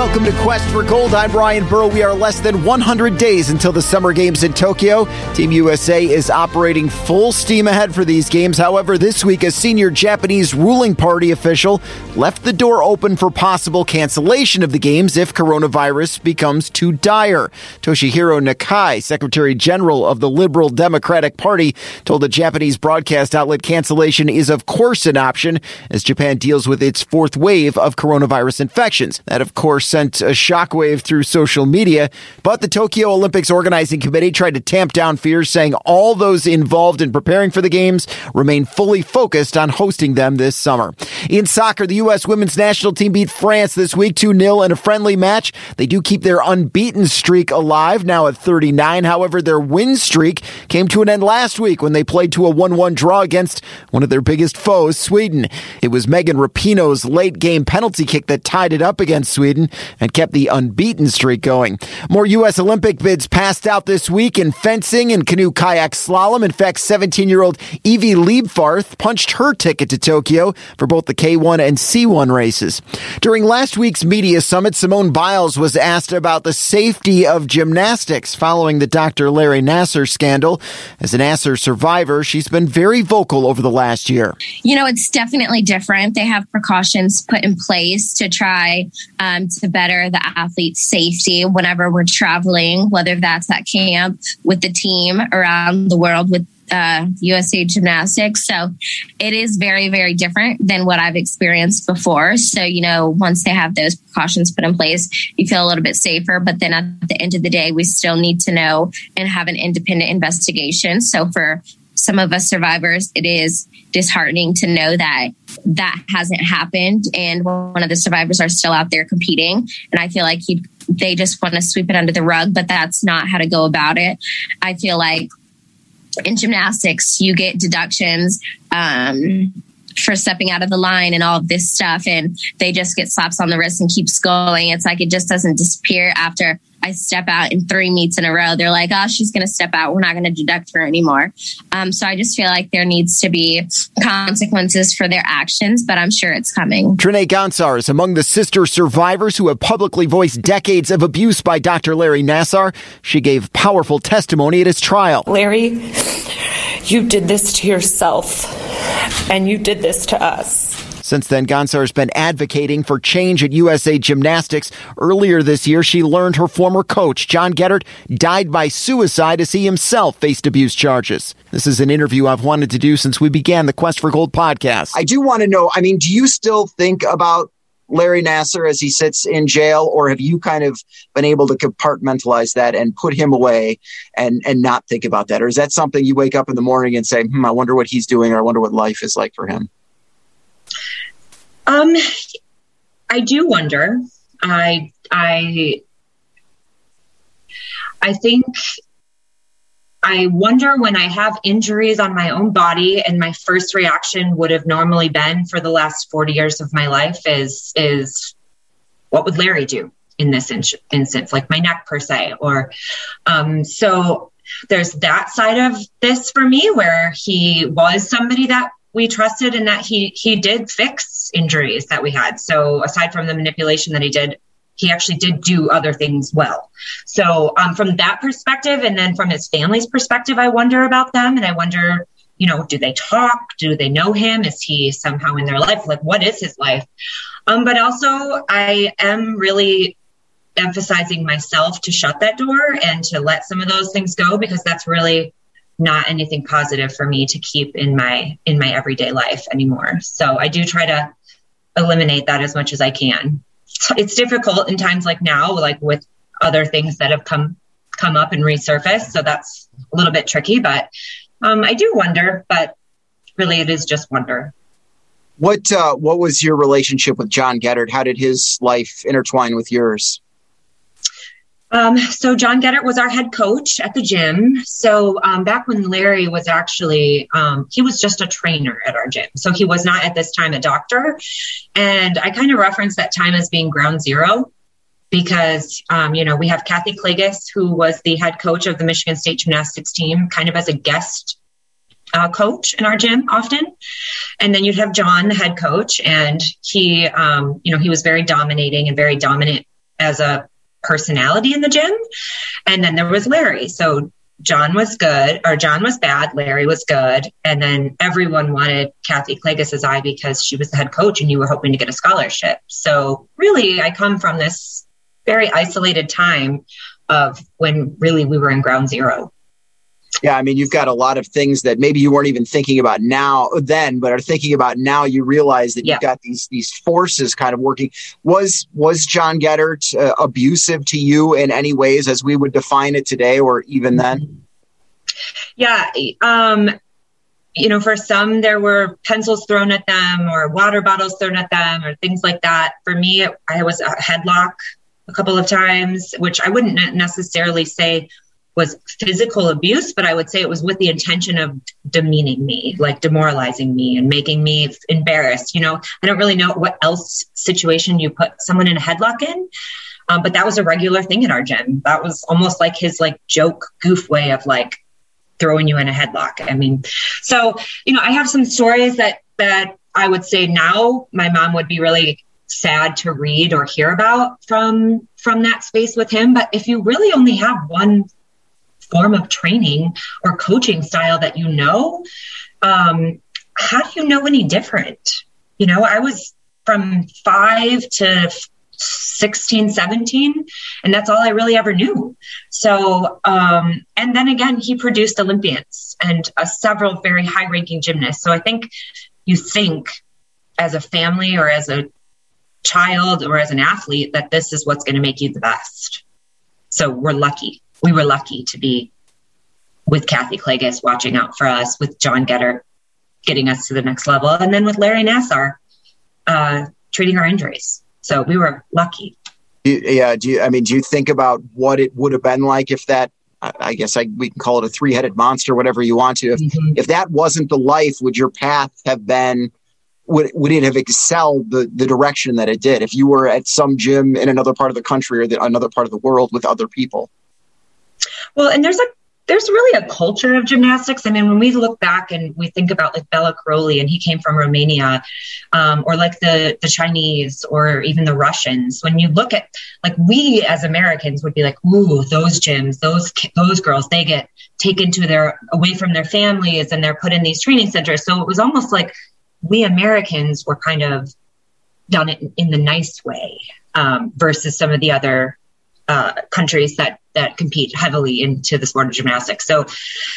Welcome to Quest for Gold. I'm Ryan Burrow. We are less than 100 days until the Summer Games in Tokyo. Team USA is operating full steam ahead for these games. However, this week, a senior Japanese ruling party official left the door open for possible cancellation of the games if coronavirus becomes too dire. Toshihiro Nakai, Secretary General of the Liberal Democratic Party, told a Japanese broadcast outlet cancellation is of course an option as Japan deals with its fourth wave of coronavirus infections. That, of course, sent a shockwave through social media, but the Tokyo Olympics Organizing Committee tried to tamp down fears, saying all those involved in preparing for the games remain fully focused on hosting them this summer. In soccer, the U.S. women's national team beat France this week 2-0 in a friendly match. They do keep their unbeaten streak alive, now at 39. However, their win streak came to an end last week when they played to a 1-1 draw against one of their biggest foes, Sweden. It was Megan Rapinoe's late-game penalty kick that tied it up against Sweden and kept the unbeaten streak going. More U.S. Olympic bids passed out this week in fencing and canoe kayak slalom. In fact, 17-year-old Evie Liebfarth punched her ticket to Tokyo for both the K1 and C1 races. During last week's media summit, Simone Biles was asked about the safety of gymnastics following the Dr. Larry Nassar scandal. As an Nassar survivor, she's been very vocal over the last year. You know, it's definitely different. They have precautions put in place to try to better the athlete's safety whenever we're traveling, whether that's at camp with the team around the world with USA Gymnastics. So it is very, very different than what I've experienced before. So, you know, once they have those precautions put in place, you feel a little bit safer. But then at the end of the day, we still need to know and have an independent investigation. So for some of us survivors, it is disheartening to know that that hasn't happened. And one of the survivors are still out there competing. And I feel like they just want to sweep it under the rug, but that's not how to go about it. I feel like in gymnastics, you get deductions for stepping out of the line and all of this stuff. And they just get slaps on the wrist and keeps going. It's like it just doesn't disappear after I step out in 3 meets in a row. They're like, oh, she's going to step out. We're not going to deduct her anymore. So I just feel like there needs to be consequences for their actions, but I'm sure it's coming. Trinae Gansar is among the sister survivors who have publicly voiced decades of abuse by Dr. Larry Nassar. She gave powerful testimony at his trial. Larry, you did this to yourself, and you did this to us. Since then, Gansar has been advocating for change at USA Gymnastics. Earlier this year, she learned her former coach, John Geddert, died by suicide as he himself faced abuse charges. This is an interview I've wanted to do since we began the Quest for Gold podcast. I do want to know, do you still think about Larry Nassar as he sits in jail, or have you kind of been able to compartmentalize that and put him away and not think about that? Or is that something you wake up in the morning and say, I wonder what he's doing, or I wonder what life is like for him? I do wonder. I think I wonder when I have injuries on my own body, and my first reaction would have normally been for the last 40 years of my life is what would Larry do in this instance, like my neck per se, or so there's that side of this for me where he was somebody that we trusted and that he did fix injuries that we had. So aside from the manipulation that he did, he actually did do other things well. So from that perspective, and then from his family's perspective, I wonder about them. And I wonder, do they talk? Do they know him? Is he somehow in their life? Like, what is his life? But also I am really emphasizing myself to shut that door and to let some of those things go, because that's really not anything positive for me to keep in my everyday life anymore. So I do try to eliminate that as much as I can. It's difficult in times like now, like with other things that have come up and resurfaced. So that's a little bit tricky, but I do wonder, but really it is just wonder. What was your relationship with John Geddert? How did his life intertwine with yours? So John Geddert was our head coach at the gym. So back when Larry was actually, he was just a trainer at our gym. So he was not at this time a doctor. And I kind of reference that time as being ground zero because, we have Kathy Klages, who was the head coach of the Michigan State gymnastics team, kind of as a guest coach in our gym often. And then you'd have John, the head coach, and he was very dominating and very dominant as a personality in the gym. And then there was Larry. So John was bad, Larry was good. And then everyone wanted Kathy Klages' eye because she was the head coach and you were hoping to get a scholarship. So really, I come from this very isolated time of when really we were in ground zero. Yeah, I mean, you've got a lot of things that maybe you weren't even thinking about then, but are thinking about now. You realize that you've got these forces kind of working. Was John Geddert abusive to you in any ways as we would define it today or even then? Yeah. For some, there were pencils thrown at them or water bottles thrown at them or things like that. For me, I was a headlock a couple of times, which I wouldn't necessarily say was physical abuse, but I would say it was with the intention of demeaning me, like demoralizing me and making me embarrassed. I don't really know what else situation you put someone in a headlock in, but that was a regular thing in our gym. That was almost like his joke goof way of throwing you in a headlock. I mean, so, I have some stories that I would say now my mom would be really sad to read or hear about from that space with him. But if you really only have one form of training or coaching style that how do you know any different? I was from 5 to 16, 17, and that's all I really ever knew. So, and then again, he produced Olympians and several very high-ranking gymnasts. So I think you think as a family or as a child or as an athlete that this is what's going to make you the best. So we're lucky. We were lucky to be with Kathy Klages watching out for us, with John Geddert getting us to the next level, and then with Larry Nassar treating our injuries. So we were lucky. Yeah. Do you think about what it would have been like if that, I guess we can call it a three-headed monster, whatever you want to, if that wasn't the life, would your path have been, would it have excelled the direction that it did if you were at some gym in another part of the country or another part of the world with other people? Well, and there's really a culture of gymnastics. I mean, when we look back and we think about Bela Karolyi, and he came from Romania, or the Chinese or even the Russians, when you look at we as Americans would be like, ooh, those gyms, those girls, they get taken away from their families and they're put in these training centers. So it was almost like we Americans were kind of done it in the nice way versus some of the other countries that compete heavily into the sport of gymnastics. So,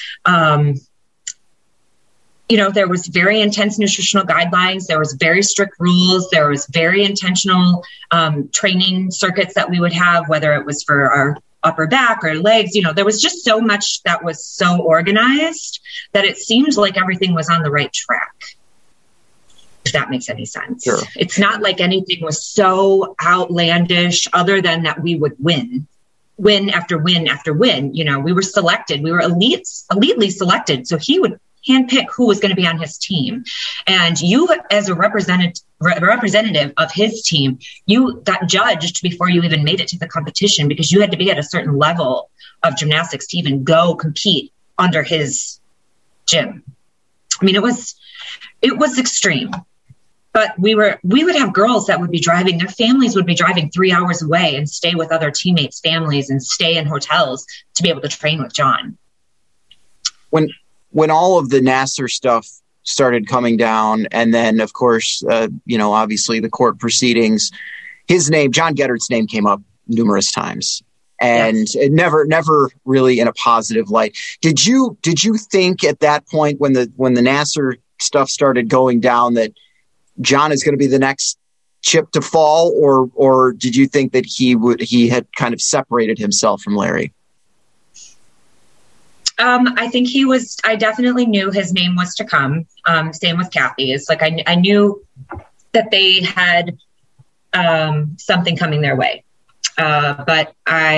there was very intense nutritional guidelines. There was very strict rules. There was very intentional training circuits that we would have, whether it was for our upper back or legs. There was just so much that was so organized that it seemed like everything was on the right track. If that makes any sense. Sure. It's not like anything was so outlandish other than that we would win after win after win. We were selected. We were elitely selected. So he would handpick who was going to be on his team. And you, as a representative of his team, you got judged before you even made it to the competition because you had to be at a certain level of gymnastics to even go compete under his gym. I mean, it was extreme. But we would have girls that would be driving, their families would be driving 3 hours away and stay with other teammates' families and stay in hotels to be able to train with John. When all of the Nassar stuff started coming down, and then, of course, obviously the court proceedings, John Geddert's name came up numerous times. And it never really in a positive light. Did you think at that point when the Nassar stuff started going down that John is going to be the next chip to fall, or did you think that he had kind of separated himself from Larry? I think I definitely knew his name was to come. Same with Kathy. It's like I knew that they had something coming their way. But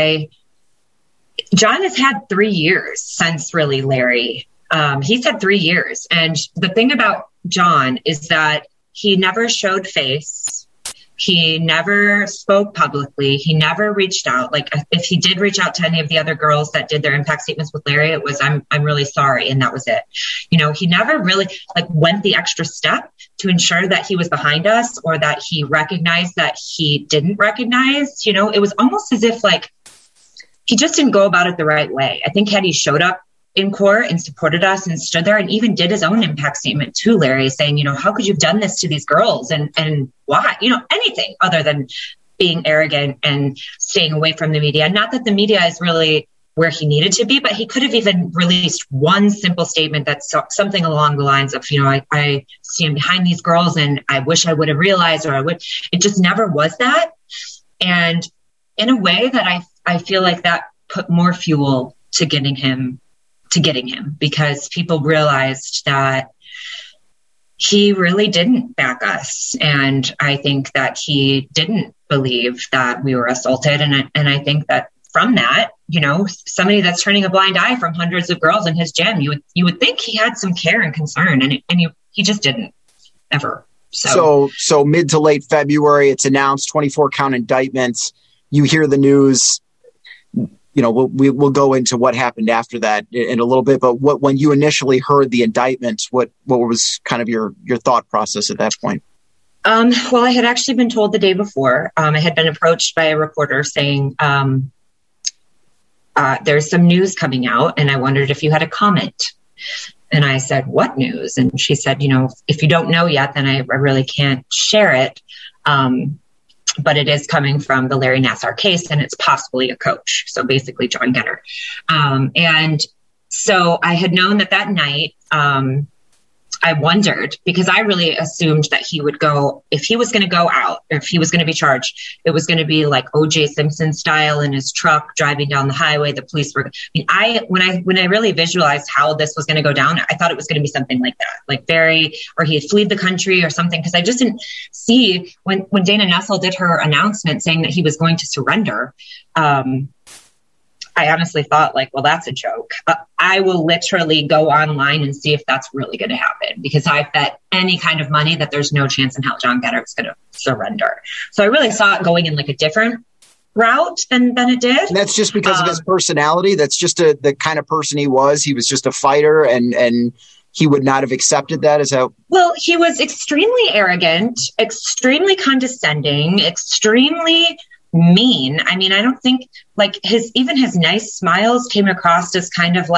John has had 3 years since really Larry. He's had 3 years. And the thing about John is that he never showed face. He never spoke publicly. He never reached out. Like, if he did reach out to any of the other girls that did their impact statements with Larry, it was, I'm really sorry. And that was it. You know, he never really went the extra step to ensure that he was behind us, or that he recognized that he didn't recognize. You know, it was almost as if he just didn't go about it the right way. I think had he showed up in court and supported us and stood there and even did his own impact statement to Larry, saying, you know, how could you have done this to these girls, and why, you know, anything other than being arrogant and staying away from the media. Not that the media is really where he needed to be, but he could have even released one simple statement that's something along the lines of, you know, I stand behind these girls and I wish I would have realized, it just never was that. And in a way that I feel like that put more fuel to getting him, because people realized that he really didn't back us. And I think that he didn't believe that we were assaulted. And I think that from that, you know, somebody that's turning a blind eye from hundreds of girls in his gym, you would think he had some care and concern, and he just didn't ever. So mid to late February, it's announced 24 count indictments. You hear the news. You know, we'll go into what happened after that in a little bit. But when you initially heard the indictments, what was kind of your thought process at that point? Well, I had actually been told the day before. I had been approached by a reporter saying, there's some news coming out, and I wondered if you had a comment. And I said, what news? And she said, you know, if you don't know yet, then I really can't share it. But it is coming from the Larry Nassar case, and it's possibly a coach. So basically John Getter. And so I had known that night, I wondered, because I really assumed that he would go, if he was going to go out, or if he was going to be charged, it was going to be like O.J. Simpson style in his truck driving down the highway. The police were, when I really visualized how this was going to go down, I thought it was going to be something like that, or he had fled the country or something. Because I just didn't see when Dana Nessel did her announcement saying that he was going to surrender. I honestly thought, well, that's a joke. I will literally go online and see if that's really going to happen, because I bet any kind of money that there's no chance in hell John Getter is going to surrender. So I really saw it going in a different route than it did. And that's just because of his personality. That's just the kind of person he was. He was just a fighter, and he would not have accepted that as how. Well, he was extremely arrogant, extremely condescending, extremely mean. I mean, I don't think his nice smiles came across as kind of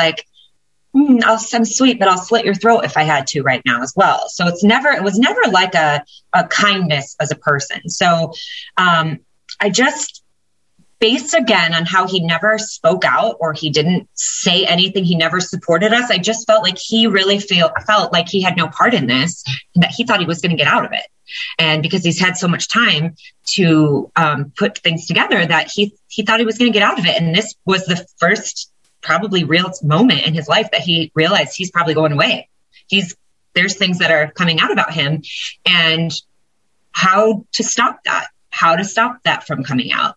I'm sweet, but I'll slit your throat if I had to right now as well. So it was never like a kindness as a person. So I just, based again on how he never spoke out, or he didn't say anything, he never supported us, I just felt like he really felt like he had no part in this, and that he thought he was going to get out of it. And because he's had so much time to put things together, that he thought he was going to get out of it. And this was the first probably real moment in his life that he realized he's probably going away. There's things that are coming out about him, and how to stop that from coming out,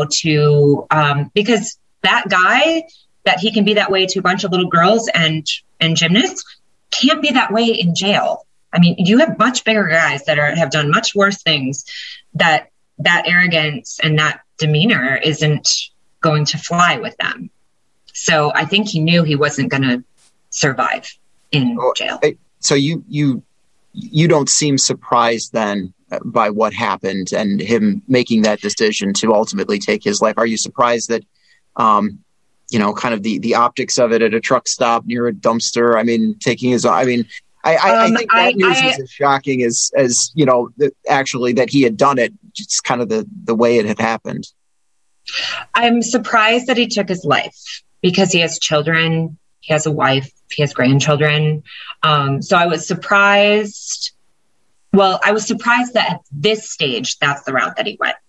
because that guy, that he can be that way to a bunch of little girls and gymnasts, can't be that way in jail. I mean, you have much bigger guys that have done much worse things, that arrogance and that demeanor isn't going to fly with them. So I think he knew he wasn't going to survive in jail. So you don't seem surprised then by what happened and him making that decision to ultimately take his life. Are you surprised that, kind of the optics of it at a truck stop near a dumpster? I mean, taking his, I think that news was as shocking as actually that he had done it. It's kind of the way it had happened. I'm surprised that he took his life, because he has children, he has a wife, he has grandchildren. So I was surprised. Well, I was surprised that at this stage, that's the route that he went.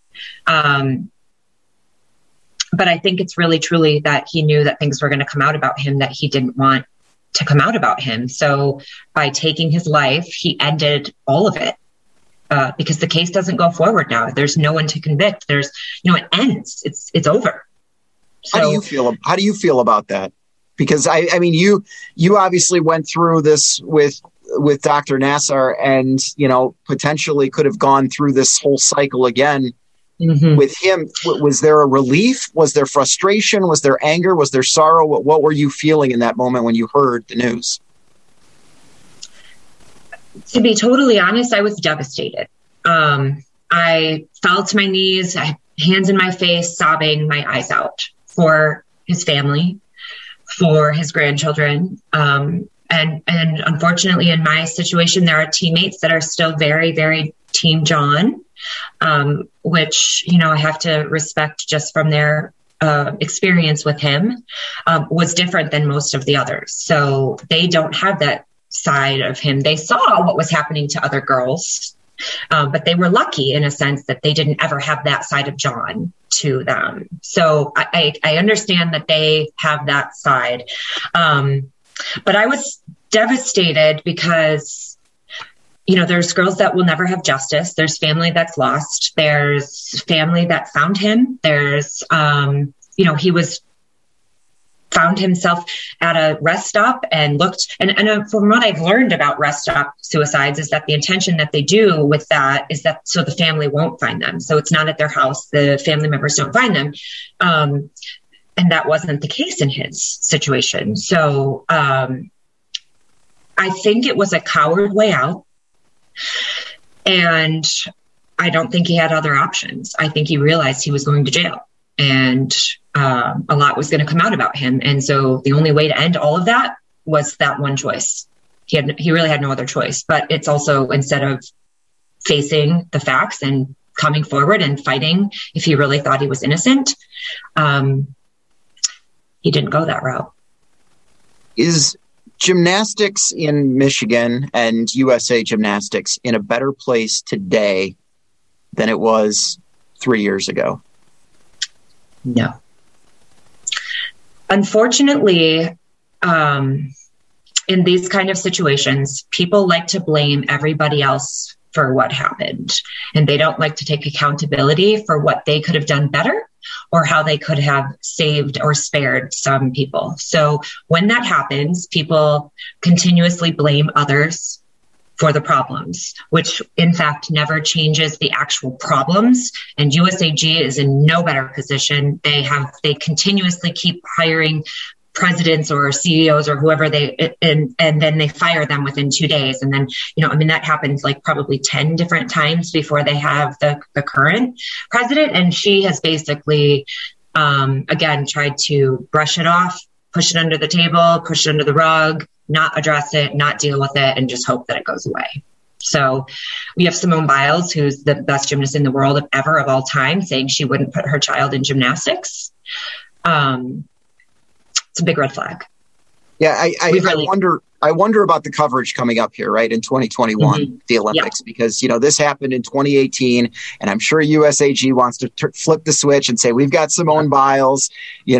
But I think it's really truly that he knew that things were going to come out about him that he didn't want to come out about him. So by taking his life, he ended all of it, because the case doesn't go forward now. There's no one to convict. It ends. It's over. So, How do you feel about that? Because I mean, you obviously went through this with with Dr. Nassar and, potentially could have gone through this whole cycle again with him. Was there a relief? Was there frustration? Was there anger? Was there sorrow? What were you feeling in that moment when you heard the news? To be totally honest, I was devastated. I fell to my knees, hands in my face, sobbing my eyes out for his family, for his grandchildren. And unfortunately, in my situation, there are teammates that are still very, very Team John, which, I have to respect just from their experience with him, was different than most of the others. So they don't have that side of him. They saw what was happening to other girls, but they were lucky in a sense that they didn't ever have that side of John to them. So I understand that they have that side. But I was devastated because, there's girls that will never have justice. There's family that's lost. There's family that found him. There's, he found himself at a rest stop and looked, and from what I've learned about rest stop suicides is that the intention that they do with that is that so the family won't find them. So it's not at their house. The family members don't find them. And that wasn't the case in his situation. So I think it was a coward way out. And I don't think he had other options. I think he realized he was going to jail. And a lot was going to come out about him. And so the only way to end all of that was that one choice. He really had no other choice. But it's also, instead of facing the facts and coming forward and fighting if he really thought he was innocent, he didn't go that route. Is gymnastics in Michigan and USA Gymnastics in a better place today than it was 3 years ago? No. Unfortunately, in these kind of situations, people like to blame everybody else for what happened. And they don't like to take accountability for what they could have done better or how they could have saved or spared some people. So when that happens, people continuously blame others for the problems, which in fact never changes the actual problems. And USAG is in no better position. They continuously keep hiring presidents or CEOs or whoever and then they fire them within 2 days. And then, that happens like probably 10 different times before they have the current president. And she has basically, again, tried to brush it off, push it under the table, push it under the rug, not address it, not deal with it, and just hope that it goes away. So we have Simone Biles, who's the best gymnast in the world of all time, saying she wouldn't put her child in gymnastics. It's a big red flag. Yeah, I wonder about the coverage coming up here, right, in 2021, the Olympics, because, this happened in 2018, and I'm sure USAG wants to flip the switch and say, we've got Simone Biles,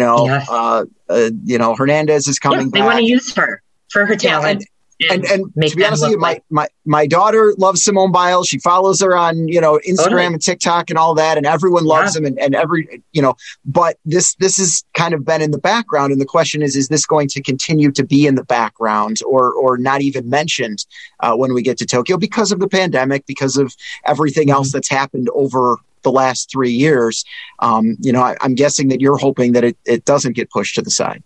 Hernandez is coming back. They want to use her for her talent. And to be honest with you, my daughter loves Simone Biles. She follows her on, Instagram and TikTok and all that. And everyone loves him but this has kind of been in the background. And the question is this going to continue to be in the background or not even mentioned when we get to Tokyo because of the pandemic, because of everything else that's happened over the last 3 years? I'm guessing that you're hoping that it doesn't get pushed to the side.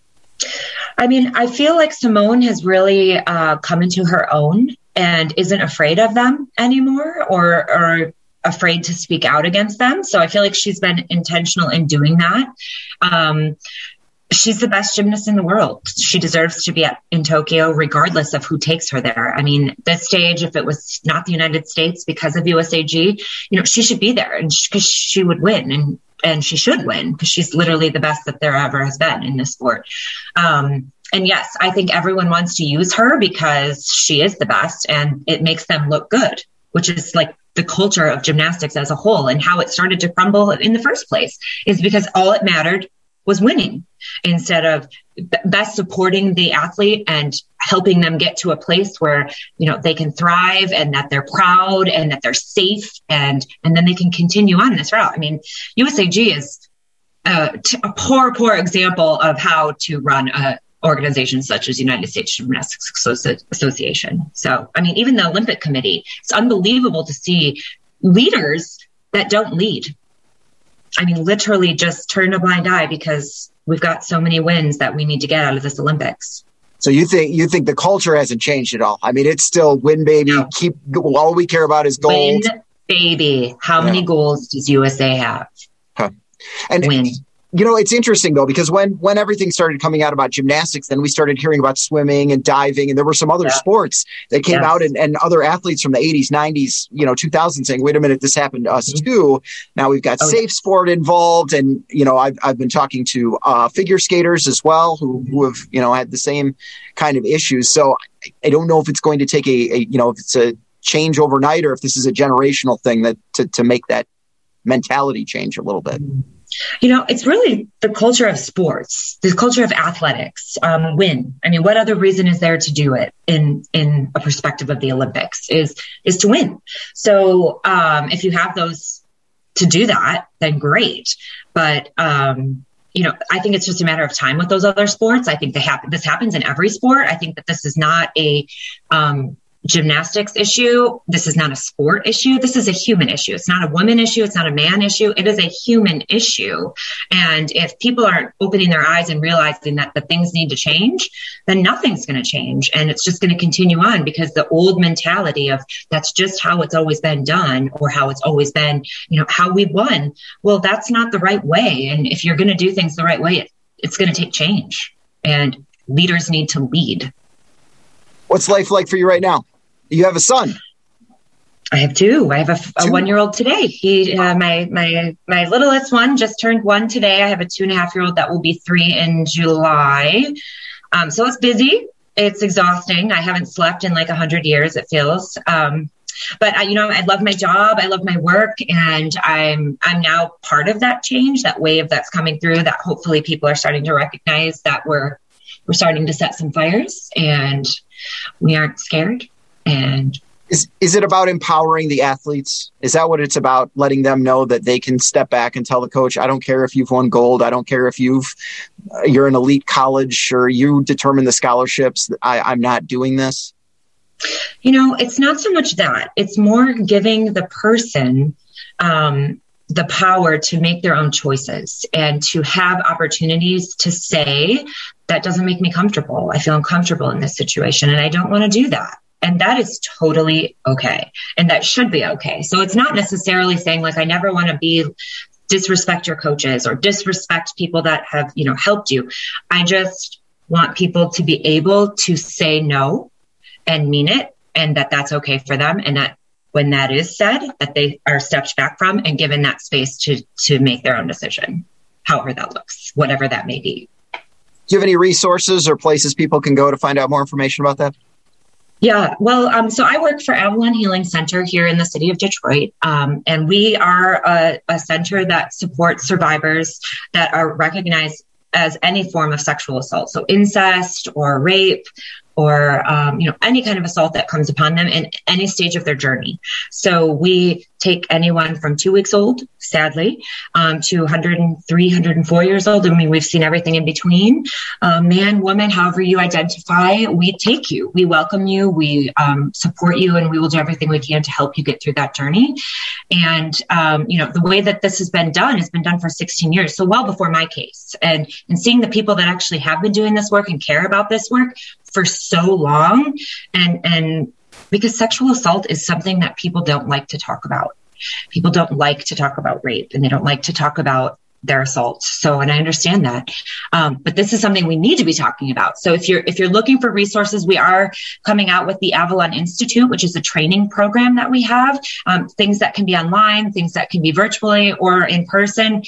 I feel like Simone has really come into her own and isn't afraid of them anymore or afraid to speak out against them. So I feel like she's been intentional in doing that. She's the best gymnast in the world. She deserves to be in Tokyo regardless of who takes her there. This stage, if it was not the United States because of USAG, she should be there and because she would win and she should win because she's literally the best that there ever has been in this sport. And yes, I think everyone wants to use her because she is the best and it makes them look good, which is like the culture of gymnastics as a whole. And how it started to crumble in the first place is because all it mattered was winning instead of best supporting the athlete and helping them get to a place where, they can thrive and that they're proud and that they're safe and then they can continue on this route. USAG is a poor example of how to run organizations such as United States Gymnastics Association. So, I mean, even the Olympic Committee, it's unbelievable to see leaders that don't lead. I mean, literally just turn a blind eye because we've got so many wins that we need to get out of this Olympics. So you think the culture hasn't changed at all? I mean, it's still win, baby. No. All we care about is gold. Win, baby. How many goals does USA have? And win. You know, it's interesting, though, because when everything started coming out about gymnastics, then we started hearing about swimming and diving, and there were some other sports that came out and other athletes from the 80s, 90s, 2000s saying, wait a minute, this happened to us too. Now we've got safe sport involved. And, I've been talking to figure skaters as well who have, had the same kind of issues. So I don't know if it's going to take if it's a change overnight or if this is a generational thing that to make that mentality change a little bit. It's really the culture of sports, the culture of athletics. Win. I mean, what other reason is there to do it in a perspective of the Olympics is to win. So if you have those to do that, then great. But I think it's just a matter of time with those other sports. I think this happens in every sport. I think that this is not a gymnastics issue. This is not a sport issue. This is a human issue. It's not a woman issue. It's not a man issue. It is a human issue. And if people aren't opening their eyes and realizing that the things need to change, then nothing's going to change. And it's just going to continue on because the old mentality of that's just how it's always been done or how it's always been, how we won. Well, that's not the right way. And if you're going to do things the right way, it's going to take change and leaders need to lead. What's life like for you right now? You have a son. I have two. I have a 1-year-old today. He, my littlest one just turned 1 today. I have a 2.5-year-old that will be 3 in July. So it's busy. It's exhausting. I haven't slept in like 100 years, it feels. But I love my job. I love my work, and I'm now part of that change, that wave that's coming through. That hopefully people are starting to recognize that we're starting to set some fires, and we aren't scared. And is it about empowering the athletes? Is that what it's about? Letting them know that they can step back and tell the coach, I don't care if you've won gold. I don't care if you're an elite college or you determine the scholarships. I'm not doing this. It's not so much that. It's more giving the person the power to make their own choices and to have opportunities to say, that doesn't make me comfortable. I feel uncomfortable in this situation and I don't want to do that. And that is totally okay. And that should be okay. So it's not necessarily saying like, I never want to disrespect your coaches or disrespect people that have, helped you. I just want people to be able to say no and mean it, and that that's okay for them. And that when that is said, that they are stepped back from and given that space to make their own decision, however that looks, whatever that may be. Do you have any resources or places people can go to find out more information about that? Yeah, well, so I work for Avalon Healing Center here in the city of Detroit, and we are a center that supports survivors that are recognized as any form of sexual assault, so incest or rape or any kind of assault that comes upon them in any stage of their journey. So we take anyone from 2 weeks old, sadly, to 103, 104 years old. I mean, we've seen everything in between. Man, woman, however you identify, we take you. We welcome you. We support you, and we will do everything we can to help you get through that journey. And, the way that this has been done for 16 years, so well before my case. And seeing the people that actually have been doing this work and care about this work for so long, and because sexual assault is something that people don't like to talk about. People don't like to talk about rape, and they don't like to talk about their assaults. So, and I understand that. But this is something we need to be talking about. So if you're looking for resources, we are coming out with the Avalon Institute, which is a training program that we have, things that can be online, things that can be virtually or in person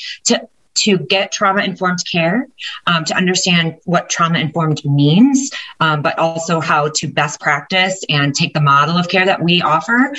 to get trauma-informed care, to understand what trauma-informed means, but also how to best practice and take the model of care that we offer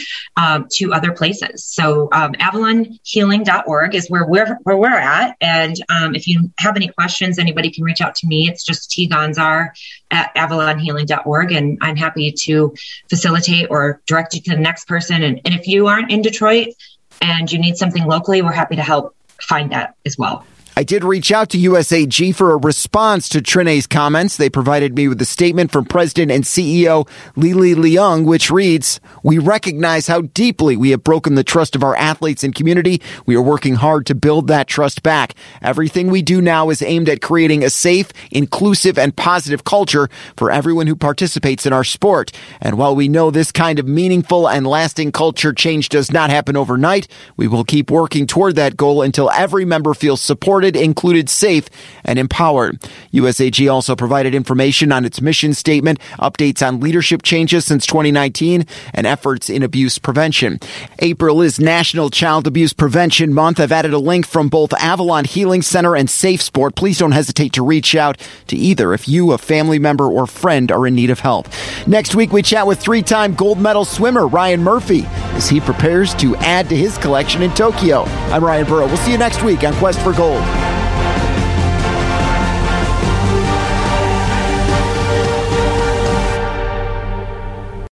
to other places. So avalonhealing.org is where we're at. And if you have any questions, anybody can reach out to me. It's just tgonzar at avalonhealing.org. And I'm happy to facilitate or direct you to the next person. And if you aren't in Detroit and you need something locally, we're happy to help find that as well. I did reach out to USAG for a response to Trine's comments. They provided me with a statement from President and CEO Lili Leung, which reads, "We recognize how deeply we have broken the trust of our athletes and community. We are working hard to build that trust back. Everything we do now is aimed at creating a safe, inclusive, and positive culture for everyone who participates in our sport. And while we know this kind of meaningful and lasting culture change does not happen overnight, we will keep working toward that goal until every member feels supported, included, safe, and empowered." USAG also provided information on its mission statement, updates on leadership changes since 2019, and efforts in abuse prevention. April is National Child Abuse Prevention Month. I've added a link from both Avalon Healing Center and Safe Sport. Please don't hesitate to reach out to either if you, a family member, or friend are in need of help. Next week, we chat with three-time gold medal swimmer Ryan Murphy as he prepares to add to his collection in Tokyo. I'm Ryan Burrow. We'll see you next week on Quest for Gold.